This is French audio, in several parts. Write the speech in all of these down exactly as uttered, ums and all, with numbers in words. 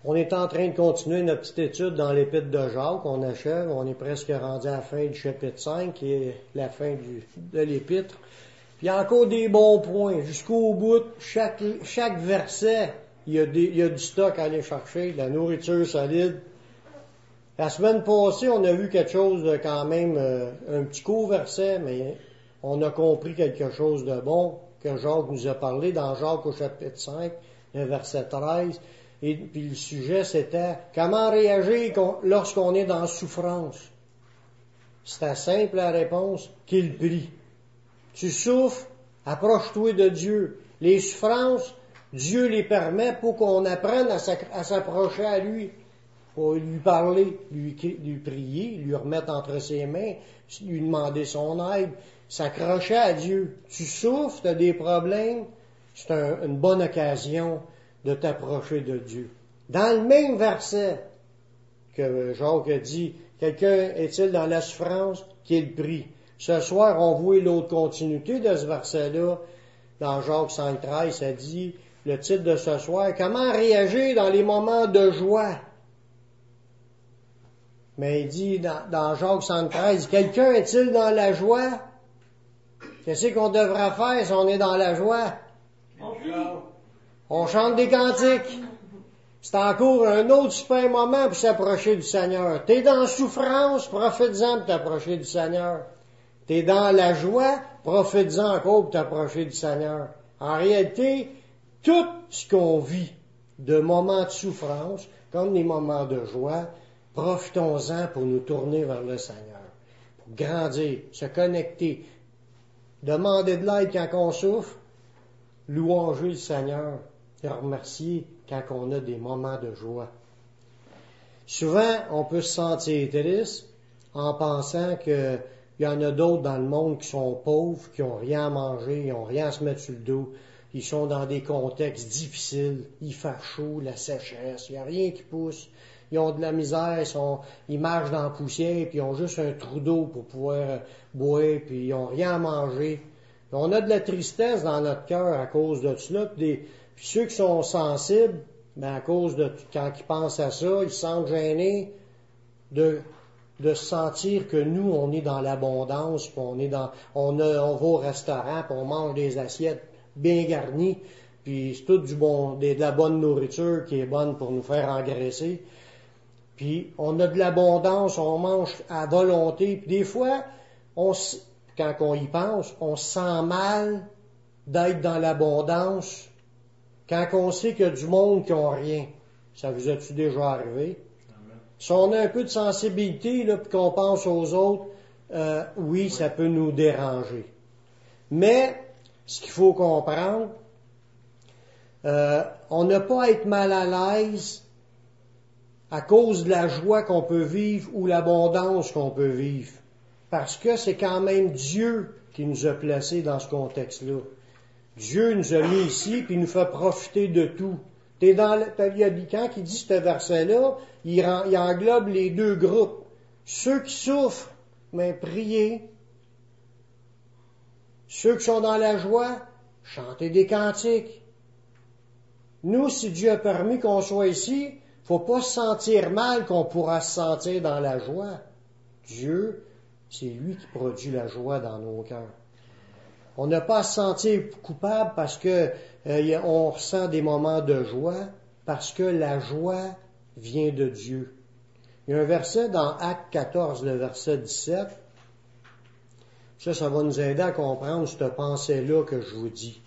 On est en train de continuer notre petite étude dans l'Épître de Jacques. On achève, on est presque rendu à la fin du chapitre cinq, qui est la fin du, de l'Épître. Puis il y a encore des bons points. Jusqu'au bout, chaque, chaque verset, il y, a des, il y a du stock à aller chercher, de la nourriture solide. La semaine passée, on a vu quelque chose de quand même, euh, un petit court verset, mais on a compris quelque chose de bon que Jacques nous a parlé dans Jacques au chapitre cinq, le verset treize. Et puis le sujet, c'était comment réagir lorsqu'on est dans la souffrance. C'était simple la réponse, qu'il prie. Tu souffres, approche-toi de Dieu. Les souffrances, Dieu les permet pour qu'on apprenne à s'approcher à lui, pour lui parler, lui, lui prier, lui remettre entre ses mains, lui demander son aide, s'accrocher à Dieu. Tu souffres, tu as des problèmes, c'est un, une bonne occasion de t'approcher de Dieu. Dans le même verset que Jacques a dit, quelqu'un est-il dans la souffrance? Qu'il prie. Ce soir, on voit l'autre continuité de ce verset-là. Dans Jacques cinq treize, ça dit, le titre de ce soir, comment réagir dans les moments de joie? Mais il dit dans, dans Jacques cinq treize, quelqu'un est-il dans la joie? Qu'est-ce qu'on devrait faire si on est dans la joie? On prie. On chante des cantiques. C'est encore un autre super moment pour s'approcher du Seigneur. T'es dans la souffrance, profite-en pour t'approcher du Seigneur. T'es dans la joie, profite-en encore pour t'approcher du Seigneur. En réalité, tout ce qu'on vit de moments de souffrance, comme des moments de joie, profitons-en pour nous tourner vers le Seigneur. Pour grandir, se connecter, demander de l'aide quand on souffre, louanger le Seigneur et remercier quand on a des moments de joie. Souvent, on peut se sentir triste en pensant qu'il y en a d'autres dans le monde qui sont pauvres, qui n'ont rien à manger, ils n'ont rien à se mettre sur le dos. Ils sont dans des contextes difficiles, il fait chaud, la sécheresse, il n'y a rien qui pousse. Ils ont de la misère, ils, sont, ils marchent dans la poussière, puis ils ont juste un trou d'eau pour pouvoir boire, puis ils n'ont rien à manger. Puis on a de la tristesse dans notre cœur à cause de cela. Puis, des, puis ceux qui sont sensibles, ben à cause de quand ils pensent à ça, ils se sentent gênés de, de sentir que nous, on est dans l'abondance, puis on est dans, on, a, on va au restaurant, puis on mange des assiettes bien garnies, puis c'est tout du bon, de la bonne nourriture qui est bonne pour nous faire engraisser. Puis on a de l'abondance, on mange à volonté. Puis des fois, on, quand on y pense, on se sent mal d'être dans l'abondance quand on sait qu'il y a du monde qui n'a rien. Ça vous a-tu déjà arrivé? Amen. Si on a un peu de sensibilité, là, puis qu'on pense aux autres, euh, oui, oui, ça peut nous déranger. Mais ce qu'il faut comprendre, euh, on n'a pas à être mal à l'aise à cause de la joie qu'on peut vivre ou l'abondance qu'on peut vivre. Parce que c'est quand même Dieu qui nous a placés dans ce contexte-là. Dieu nous a mis ici, puis il nous fait profiter de tout. T'es dans le, il y a quand il dit ce verset-là, il, rend, il englobe les deux groupes. Ceux qui souffrent, mais priez. Ceux qui sont dans la joie, chantez des cantiques. Nous, si Dieu a permis qu'on soit ici, faut pas se sentir mal qu'on pourra se sentir dans la joie. Dieu, c'est lui qui produit la joie dans nos cœurs. On n'a pas à se sentir coupable parce que euh, on ressent des moments de joie, parce que la joie vient de Dieu. Il y a un verset dans Actes quatorze, le verset dix-sept. Ça, ça va nous aider à comprendre cette pensée-là que je vous dis.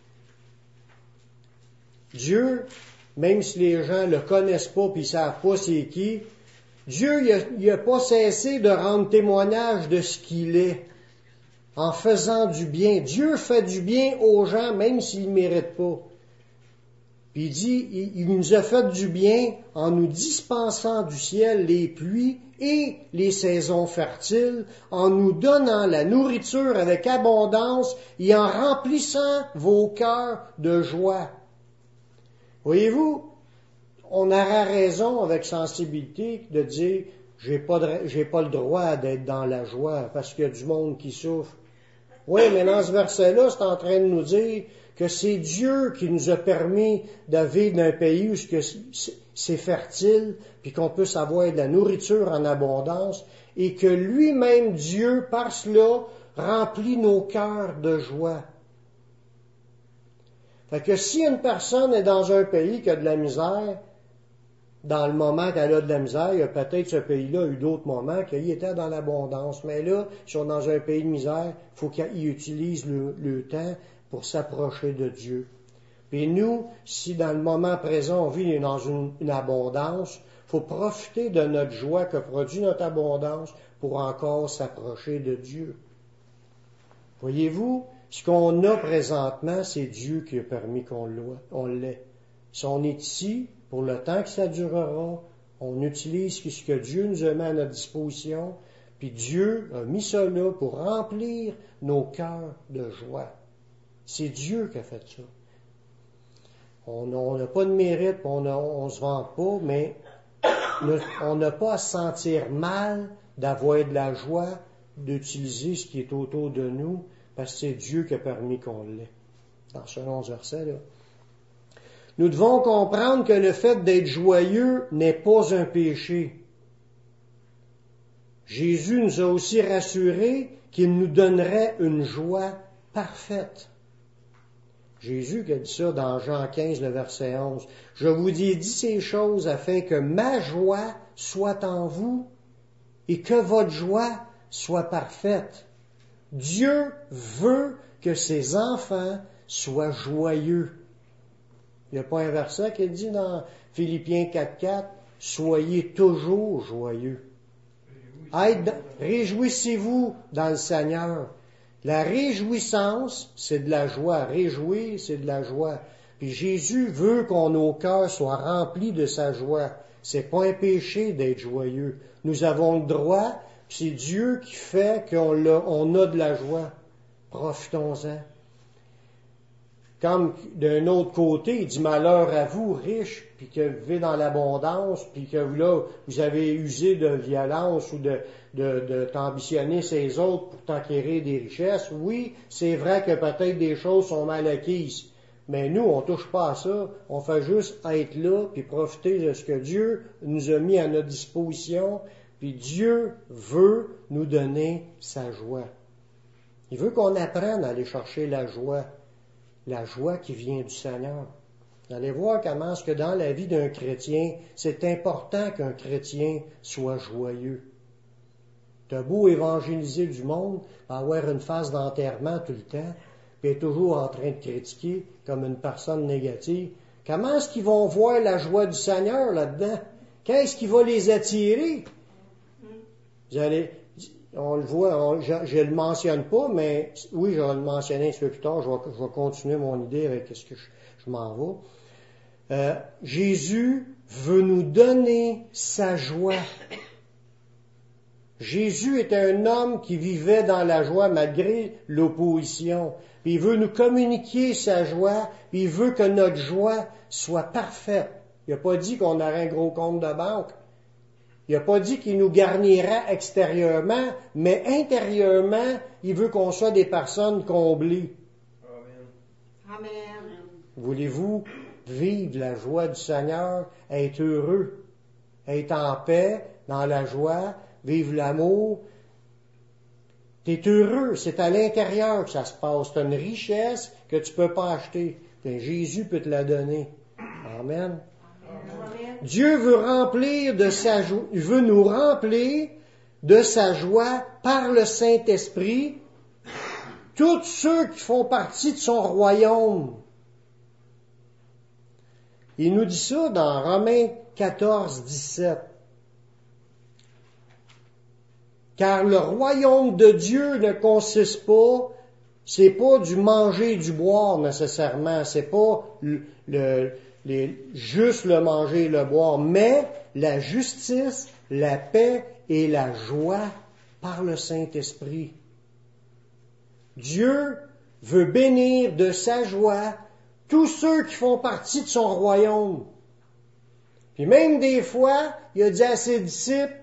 Dieu, même si les gens le connaissent pas puis ils savent pas c'est qui, Dieu, il a, il a pas cessé de rendre témoignage de ce qu'il est en faisant du bien. Dieu fait du bien aux gens même s'ils ne méritent pas. Puis il dit, il, il nous a fait du bien en nous dispensant du ciel les pluies et les saisons fertiles, en nous donnant la nourriture avec abondance et en remplissant vos cœurs de joie. Voyez-vous, on aura raison avec sensibilité de dire j'ai pas de, j'ai pas le droit d'être dans la joie parce qu'il y a du monde qui souffre. Oui, mais dans ce verset-là, c'est en train de nous dire que c'est Dieu qui nous a permis de vivre dans un pays où c'est fertile, puis qu'on puisse avoir de la nourriture en abondance, et que lui-même, Dieu, par cela, remplit nos cœurs de joie. Fait que si une personne est dans un pays qui a de la misère, dans le moment qu'elle a de la misère, il y a peut-être ce pays-là eu d'autres moments qu'il était dans l'abondance. Mais là, ils sont dans un pays de misère, il faut qu'ils utilisent le, le temps pour s'approcher de Dieu. Puis nous, si dans le moment présent, on vit dans une, une abondance, il faut profiter de notre joie que produit notre abondance pour encore s'approcher de Dieu. Voyez-vous, ce qu'on a présentement, c'est Dieu qui a permis qu'on l'ait. Si on est ici, pour le temps que ça durera, on utilise ce que Dieu nous a mis à notre disposition, puis Dieu a mis ça là pour remplir nos cœurs de joie. C'est Dieu qui a fait ça. On n'a pas de mérite, on ne se vante pas, mais on n'a pas à se sentir mal d'avoir de la joie, d'utiliser ce qui est autour de nous, parce que c'est Dieu qui a permis qu'on l'ait. Dans ce onze verset là. Nous devons comprendre que le fait d'être joyeux n'est pas un péché. Jésus nous a aussi rassurés qu'il nous donnerait une joie parfaite. Jésus qui a dit ça dans Jean quinze, le verset onze. « Je vous ai dit ces choses afin que ma joie soit en vous et que votre joie soit parfaite. » Dieu veut que ses enfants soient joyeux. Il n'y a pas un verset qui dit dans Philippiens quatre quatre, « Soyez toujours joyeux. » Réjouissez-vous dans le Seigneur. La réjouissance, c'est de la joie. Réjouir, c'est de la joie. Puis Jésus veut qu'on nos cœurs soient remplis de sa joie. C'est pas un péché d'être joyeux. Nous avons le droit, c'est Dieu qui fait qu'on a, on a de la joie. Profitons-en. Comme d'un autre côté, il dit malheur à vous, riches, puis que vous vivez dans l'abondance, puis que là, vous avez usé de violence ou de, de, de t'ambitionner ces autres pour t'acquérir des richesses. Oui, c'est vrai que peut-être des choses sont mal acquises, mais nous, on touche pas à ça. On fait juste être là, puis profiter de ce que Dieu nous a mis à notre disposition, puis Dieu veut nous donner sa joie. Il veut qu'on apprenne à aller chercher la joie. La joie qui vient du Seigneur. Vous allez voir comment est-ce que dans la vie d'un chrétien, c'est important qu'un chrétien soit joyeux. T'as beau évangéliser du monde, avoir une phase d'enterrement tout le temps, puis être toujours en train de critiquer comme une personne négative. Comment est-ce qu'ils vont voir la joie du Seigneur là-dedans? Qu'est-ce qui va les attirer? Vous allez... On le voit, on, je ne le mentionne pas, mais oui, je vais le mentionner un peu plus tard, je vais, je vais continuer mon idée avec ce que je, je m'en vais. Euh, Jésus veut nous donner sa joie. Jésus était un homme qui vivait dans la joie malgré l'opposition. Puis il veut nous communiquer sa joie, puis il veut que notre joie soit parfaite. Il n'a pas dit qu'on aurait un gros compte de banque. Il n'a pas dit qu'il nous garnira extérieurement, mais intérieurement, il veut qu'on soit des personnes comblées. Amen. Amen. Voulez-vous vivre la joie du Seigneur, être heureux, être en paix, dans la joie, vivre l'amour? Tu es heureux, c'est à l'intérieur que ça se passe. Tu as une richesse que tu ne peux pas acheter. Bien, Jésus peut te la donner. Amen. Dieu veut remplir de sa joie, il veut nous remplir de sa joie par le Saint-Esprit, tous ceux qui font partie de son royaume. Il nous dit ça dans Romains quatorze, dix-sept. Car le royaume de Dieu ne consiste pas, c'est pas du manger et du boire nécessairement, c'est pas le, le Les, juste le manger et le boire, mais la justice, la paix et la joie par le Saint-Esprit. Dieu veut bénir de sa joie tous ceux qui font partie de son royaume. Puis même des fois, il a dit à ses disciples,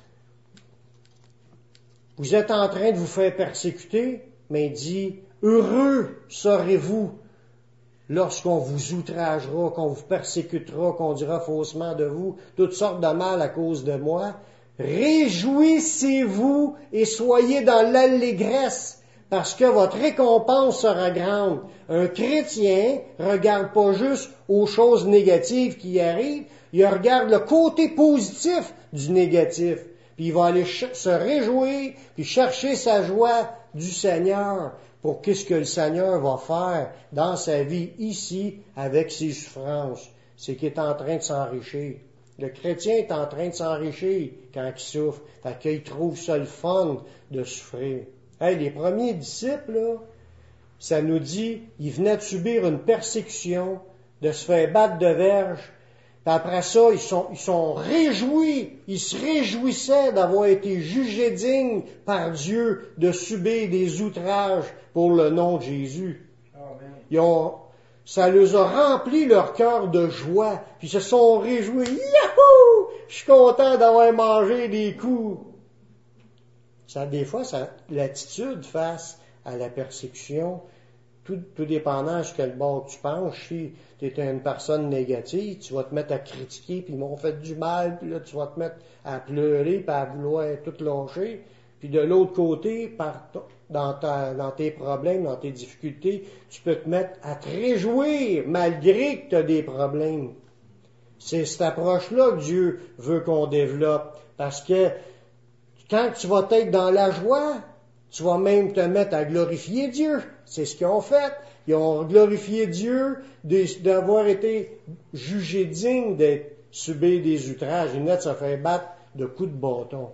vous êtes en train de vous faire persécuter, mais il dit, heureux serez-vous lorsqu'on vous outragera, qu'on vous persécutera, qu'on dira faussement de vous toutes sortes de mal à cause de moi, réjouissez-vous et soyez dans l'allégresse, parce que votre récompense sera grande. Un chrétien regarde pas juste aux choses négatives qui arrivent, il regarde le côté positif du négatif. Puis il va aller ch- se réjouir, puis chercher sa joie du Seigneur pour qu'est-ce que le Seigneur va faire dans sa vie ici avec ses souffrances. C'est qu'il est en train de s'enrichir. Le chrétien est en train de s'enrichir quand il souffre. Fait qu'il trouve ça le fun de souffrir. Hey, les premiers disciples, là, ça nous dit, ils venaient de subir une persécution, de se faire battre de verge. Puis après ça, ils sont, ils sont réjouis, ils se réjouissaient d'avoir été jugés dignes par Dieu de subir des outrages pour le nom de Jésus. Amen. Ils ont, ça les a rempli leur cœur de joie, puis ils se sont réjouis. Yahoo! Je suis content d'avoir mangé des coups. Ça, des fois, ça, l'attitude face à la persécution, tout, tout dépendant de ce que le bord tu penses, si tu es une personne négative, tu vas te mettre à critiquer, puis ils m'ont fait du mal, puis là, tu vas te mettre à pleurer, puis à vouloir tout lâcher. Puis de l'autre côté, par, dans, ta, dans tes problèmes, dans tes difficultés, tu peux te mettre à te réjouir, malgré que tu as des problèmes. C'est cette approche-là que Dieu veut qu'on développe, parce que quand tu vas être dans la joie, tu vas même te mettre à glorifier Dieu. C'est ce qu'ils ont fait. Ils ont glorifié Dieu d'avoir été jugés dignes d'être subir des outrages. Ils venaient de se faire battre de coups de bâton.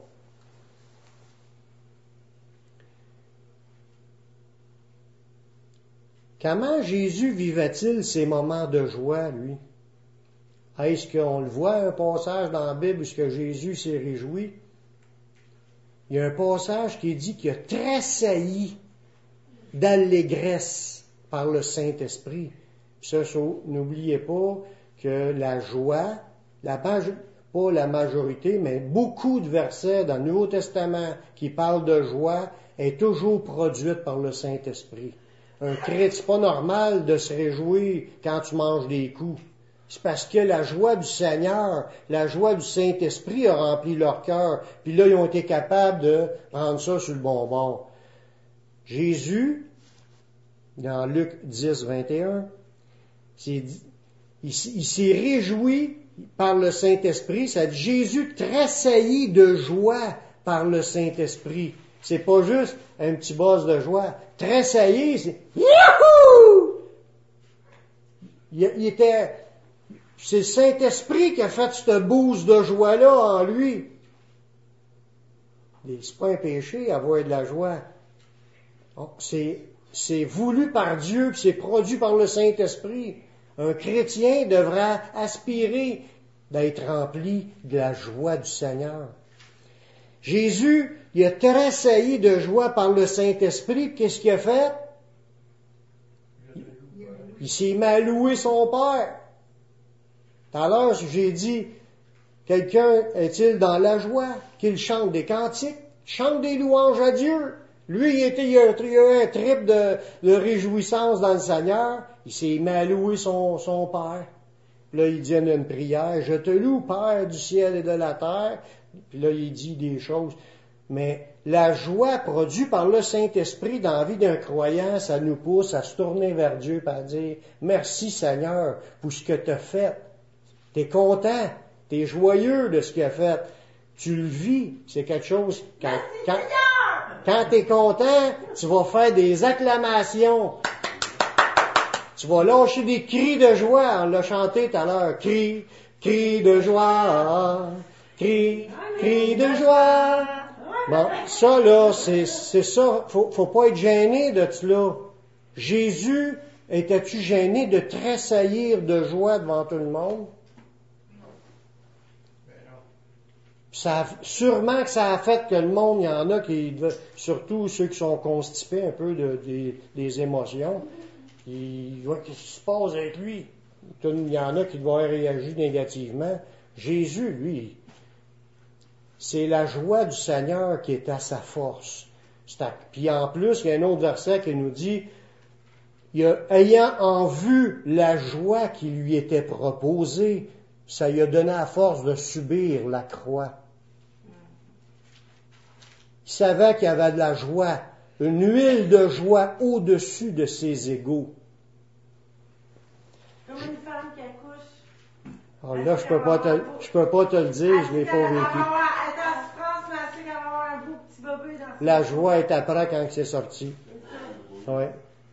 Comment Jésus vivait-il ces moments de joie, lui? Est-ce qu'on le voit, un passage dans la Bible où ce que Jésus s'est réjoui? Il y a un passage qui dit qu'il a tressailli d'allégresse par le Saint-Esprit. Ça, ça n'oubliez pas que la joie, la, pas la majorité, mais beaucoup de versets dans le Nouveau Testament qui parlent de joie est toujours produite par le Saint-Esprit. Un chrétien, c'est pas normal de se réjouir quand tu manges des coups. C'est parce que la joie du Seigneur, la joie du Saint-Esprit a rempli leur cœur. Puis là, ils ont été capables de rendre ça sur le bon bord. Jésus, dans Luc dix, vingt et un, il, il s'est réjoui par le Saint-Esprit. Ça dit Jésus tressaillit de joie par le Saint-Esprit. C'est pas juste un petit buzz de joie. Tressaillir, c'est Yahoo! Il, il était... C'est le Saint-Esprit qui a fait cette bouse de joie-là en lui. C'est pas un péché, avoir de la joie. C'est, c'est voulu par Dieu, puis c'est produit par le Saint-Esprit. Un chrétien devra aspirer d'être rempli de la joie du Seigneur. Jésus, il a tressailli de joie par le Saint-Esprit, qu'est-ce qu'il a fait? Il s'est mis à louer son Père. Tout à l'heure, j'ai dit, quelqu'un est-il dans la joie, qu'il chante des cantiques, chante des louanges à Dieu. Lui, il, était, il a eu un trip de, de réjouissance dans le Seigneur. Il s'est mis à louer son, son Père. Puis là, il dit une prière, je te loue, Père du ciel et de la terre. Puis là, il dit des choses. Mais la joie produite par le Saint-Esprit dans la vie d'un croyant, ça nous pousse à se tourner vers Dieu et à dire, merci Seigneur pour ce que tu as fait. T'es content, t'es joyeux de ce qu'il a fait. Tu le vis, c'est quelque chose. Quand, quand, quand t'es content, tu vas faire des acclamations. Tu vas lâcher des cris de joie. On l'a chanté tout à l'heure. Cris, cris de joie. Cris, cris de joie. Bon, ça là, c'est, c'est ça. Faut, faut pas être gêné de cela. Jésus, étais-tu gêné de tressaillir de joie devant tout le monde? Ça, sûrement que ça a fait que le monde, il y en a qui, surtout ceux qui sont constipés un peu de, de, des émotions, ils voient qu'est-ce qui se passe avec lui. Il y en a qui doivent réagir négativement. Jésus, lui, c'est la joie du Seigneur qui est à sa force. À, puis en plus, il y a un autre verset qui nous dit, il a, ayant en vue la joie qui lui était proposée, ça lui a donné à force de subir la croix. Il savait qu'il y avait de la joie, une huile de joie au-dessus de ses égaux. Comme une femme qui accouche. Alors là, je peux pas te, je peux pas te le dire, je l'ai pas vécu. La joie est après quand c'est sorti. Ouais.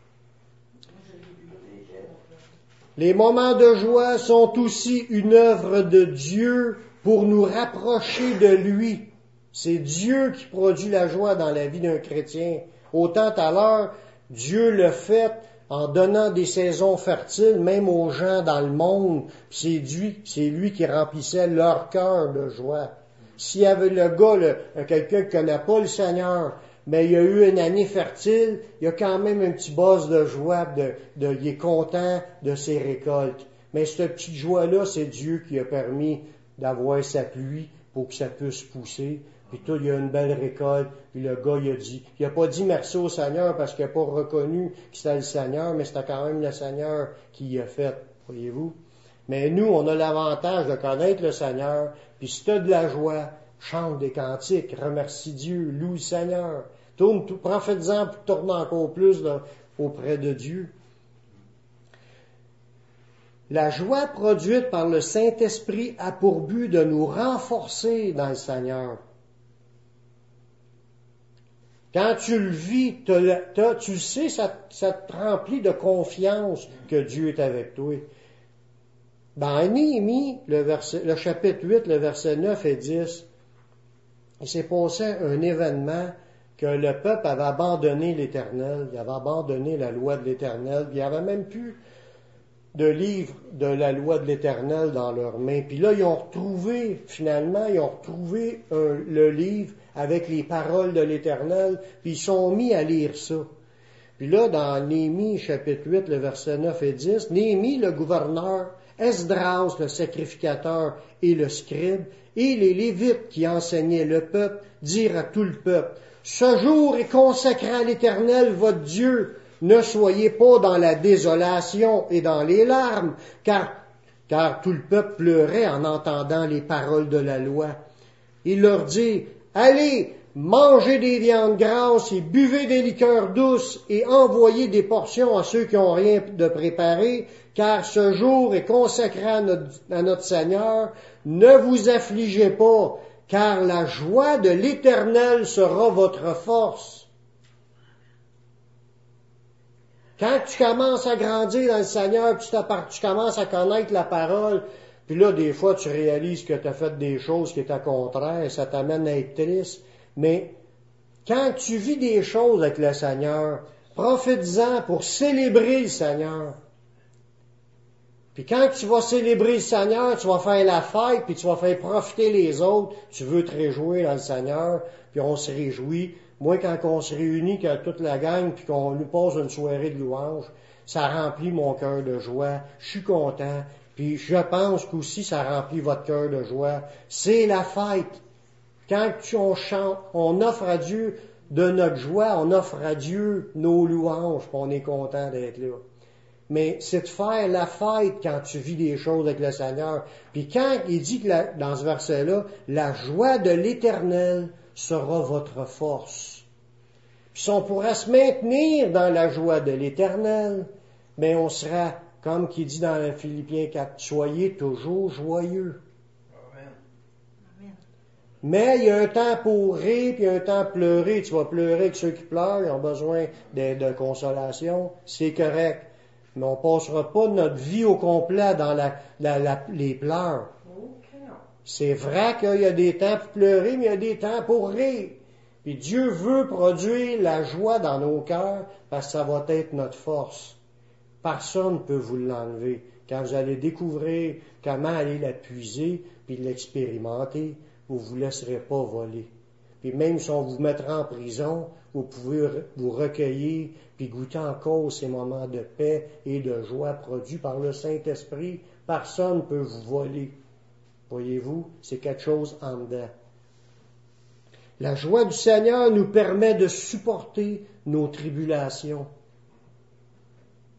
Les moments de joie sont aussi une œuvre de Dieu pour nous rapprocher de lui. C'est Dieu qui produit la joie dans la vie d'un chrétien. Autant à l'heure, Dieu le fait en donnant des saisons fertiles, même aux gens dans le monde. C'est lui, c'est lui qui remplissait leur cœur de joie. S'il y avait le gars, le, quelqu'un qui ne connaît pas le Seigneur, mais il y a eu une année fertile, il y a quand même un petit buzz de joie, de, de, il est content de ses récoltes. Mais cette petite joie-là, c'est Dieu qui a permis d'avoir sa pluie pour que ça puisse pousser. Puis tout, il y a une belle récolte. Puis le gars, il a dit, il n'a pas dit merci au Seigneur parce qu'il n'a pas reconnu que c'était le Seigneur, mais c'était quand même le Seigneur qui y a fait, voyez-vous. Mais nous, on a l'avantage de connaître le Seigneur. Puis si tu as de la joie, chante des cantiques, remercie Dieu, loue le Seigneur. Tourne, profite-en pour tourner encore plus là, auprès de Dieu. La joie produite par le Saint-Esprit a pour but de nous renforcer dans le Seigneur. Quand tu le vis, t'as, t'as, tu le sais, ça, ça te remplit de confiance que Dieu est avec toi. Dans Néhémie, le, verset, le chapitre huit, le verset neuf et dix, il s'est passé un événement que le peuple avait abandonné l'Éternel, il avait abandonné la loi de l'Éternel, il n'y avait même plus de livre de la loi de l'Éternel dans leurs mains. Puis là, ils ont retrouvé, finalement, ils ont retrouvé un, le livre avec les paroles de l'Éternel, puis ils sont mis à lire ça. Puis là, dans Néhémie, chapitre huit, le verset neuf et dix, Néhémie, le gouverneur, Esdras, le sacrificateur et le scribe, et les Lévites qui enseignaient le peuple, dirent à tout le peuple, « Ce jour est consacré à l'Éternel, votre Dieu. Ne soyez pas dans la désolation et dans les larmes, car, car tout le peuple pleurait en entendant les paroles de la loi. » Il leur dit, « Allez, mangez des viandes grasses et buvez des liqueurs douces et envoyez des portions à ceux qui n'ont rien de préparé, car ce jour est consacré à notre, à notre Seigneur. Ne vous affligez pas, car la joie de l'Éternel sera votre force. » Quand tu commences à grandir dans le Seigneur, tu, tu commences à connaître la parole, puis là, des fois, tu réalises que tu as fait des choses qui étaient contraires, ça t'amène à être triste. Mais quand tu vis des choses avec le Seigneur, profite-en pour célébrer le Seigneur. Puis quand tu vas célébrer le Seigneur, tu vas faire la fête, puis tu vas faire profiter les autres. Tu veux te réjouir dans le Seigneur, puis on se réjouit. Moi, quand on se réunit, quand toute la gang, puis qu'on nous passe une soirée de louange, ça remplit mon cœur de joie. Je suis content. Puis je pense qu'aussi ça remplit votre cœur de joie. C'est la fête. Quand on chante, on offre à Dieu de notre joie, on offre à Dieu nos louanges, puis on est content d'être là. Mais c'est de faire la fête quand tu vis des choses avec le Seigneur. Puis quand il dit que la, dans ce verset-là, la joie de l'Éternel sera votre force. Puis si on pourra se maintenir dans la joie de l'Éternel, mais on sera, comme qu'il dit dans Philippiens quatre, soyez toujours joyeux. Amen. Mais il y a un temps pour rire, puis un temps pour pleurer. Tu vas pleurer avec ceux qui pleurent, ils ont besoin de, de consolation. C'est correct. Mais on ne passera pas notre vie au complet dans la, la, la, les pleurs. C'est vrai qu'il y a des temps pour pleurer, mais il y a des temps pour rire. Puis Dieu veut produire la joie dans nos cœurs parce que ça va être notre force. Personne ne peut vous l'enlever. Quand vous allez découvrir comment aller la puiser puis l'expérimenter, vous ne vous laisserez pas voler. Puis même si on vous mettra en prison, vous pouvez vous recueillir puis goûter encore ces moments de paix et de joie produits par le Saint-Esprit. Personne ne peut vous voler. Voyez-vous, c'est quelque chose en dedans. La joie du Seigneur nous permet de supporter nos tribulations.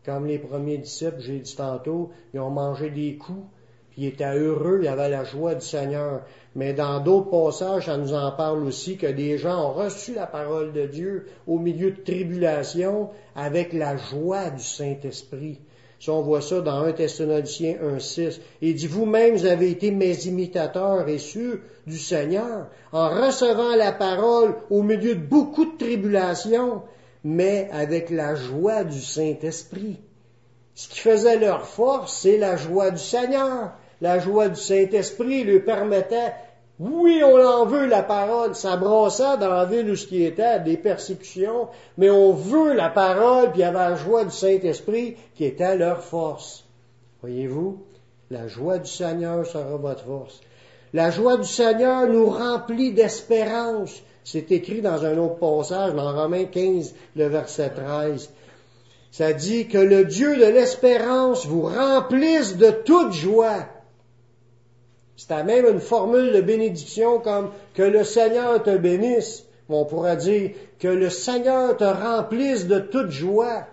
Comme les premiers disciples, j'ai dit tantôt, ils ont mangé des coups, puis ils étaient heureux, il y avait la joie du Seigneur. Mais dans d'autres passages, ça nous en parle aussi que des gens ont reçu la parole de Dieu au milieu de tribulations avec la joie du Saint-Esprit. Si on voit ça dans un Thessaloniciens un six, il dit, vous-mêmes vous avez été mes imitateurs et ceux du Seigneur, en recevant la parole au milieu de beaucoup de tribulations, mais avec la joie du Saint-Esprit. Ce qui faisait leur force, c'est la joie du Seigneur. La joie du Saint-Esprit lui permettait, oui, on en veut la parole, ça brassait dans la ville où ce qui était, des persécutions, mais on veut la parole, puis il y avait la joie du Saint-Esprit qui était leur force. Voyez-vous, la joie du Seigneur sera votre force. La joie du Seigneur nous remplit d'espérance. C'est écrit dans un autre passage, dans Romains quinze, le verset treize. Ça dit que le Dieu de l'espérance vous remplisse de toute joie. C'est même une formule de bénédiction comme que le Seigneur te bénisse. On pourrait dire que le Seigneur te remplisse de toute joie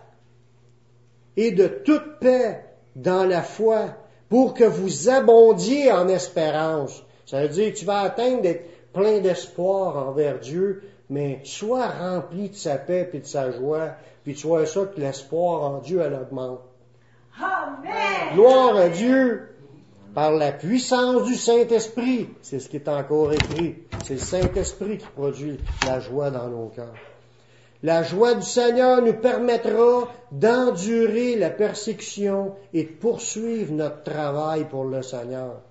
et de toute paix dans la foi pour que vous abondiez en espérance. Ça veut dire que tu vas atteindre d'être plein d'espoir envers Dieu, mais sois rempli de sa paix et de sa joie, puis tu vois ça que l'espoir en Dieu, elle augmente. Amen! Gloire à Dieu! Par la puissance du Saint-Esprit, c'est ce qui est encore écrit. C'est le Saint-Esprit qui produit la joie dans nos cœurs. La joie du Seigneur nous permettra d'endurer la persécution et de poursuivre notre travail pour le Seigneur.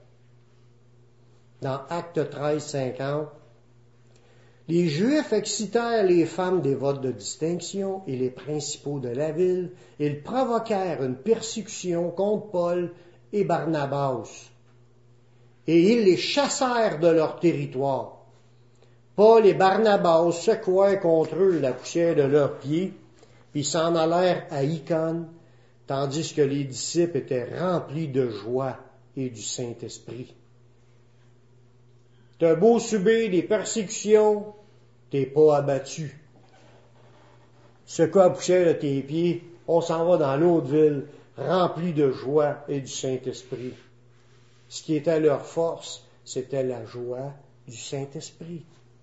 Dans Actes treize, cinquante, les Juifs excitèrent les femmes dévotes de distinction et les principaux de la ville. Ils provoquèrent une persécution contre Paul et Barnabas, et ils les chassèrent de leur territoire. Paul et Barnabas secouèrent contre eux la poussière de leurs pieds, puis s'en allèrent à Icône, tandis que les disciples étaient remplis de joie et du Saint-Esprit. T'as beau subir des persécutions, t'es pas abattu. Secoue la poussière de tes pieds, on s'en va dans l'autre ville, remplis de joie et du Saint-Esprit. Ce qui était leur force, c'était la joie du Saint-Esprit.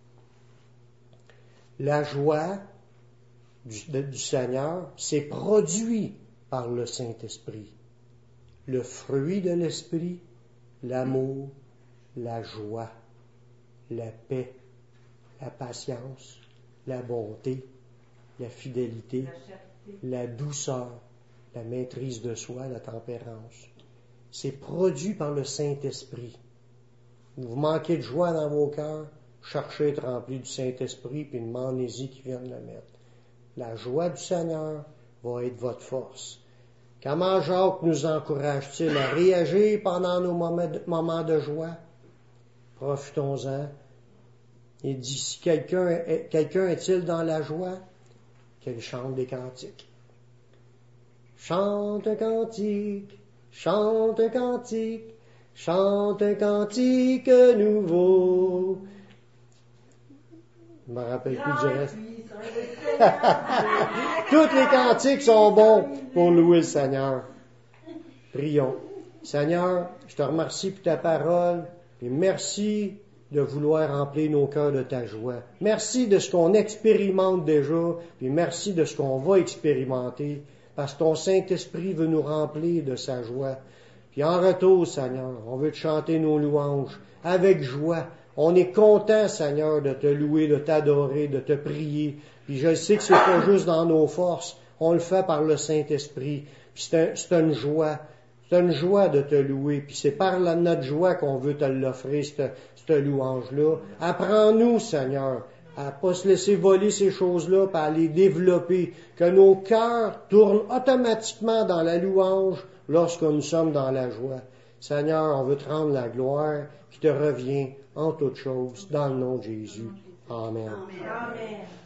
La joie du, de, du Seigneur, c'est produit par le Saint-Esprit. Le fruit de l'Esprit, l'amour, la joie, la paix, la patience, la bonté, la fidélité, la douceur, la maîtrise de soi, la tempérance. C'est produit par le Saint-Esprit. Vous manquez de joie dans vos cœurs, cherchez à être rempli du Saint-Esprit, puis demandez-y qu'il vienne le mettre. La joie du Seigneur va être votre force. Comment Jacques nous encourage-t-il à réagir pendant nos moments de joie? Profitons-en. Il dit, si quelqu'un est, quelqu'un est-il dans la joie, qu'il chante des cantiques. Chante un cantique, chante un cantique, chante un cantique nouveau. Je me rappelle plus du reste. Tous les cantiques sont bons pour louer le Seigneur. Prions. Seigneur, je te remercie pour ta parole et merci de vouloir remplir nos cœurs de ta joie. Merci de ce qu'on expérimente déjà, puis merci de ce qu'on va expérimenter, parce que ton Saint-Esprit veut nous remplir de sa joie. Puis en retour, Seigneur, on veut te chanter nos louanges avec joie. On est content, Seigneur, de te louer, de t'adorer, de te prier. Puis je sais que c'est pas juste dans nos forces, on le fait par le Saint-Esprit. Puis c'est, un, c'est une joie. C'est une joie de te louer, puis c'est par la, notre joie qu'on veut te l'offrir, cette, cette louange-là. Apprends-nous, Seigneur, à pas se laisser voler ces choses-là, puis à les développer, que nos cœurs tournent automatiquement dans la louange lorsque nous sommes dans la joie. Seigneur, on veut te rendre la gloire qui te revient en toutes choses, dans le nom de Jésus. Amen. Amen.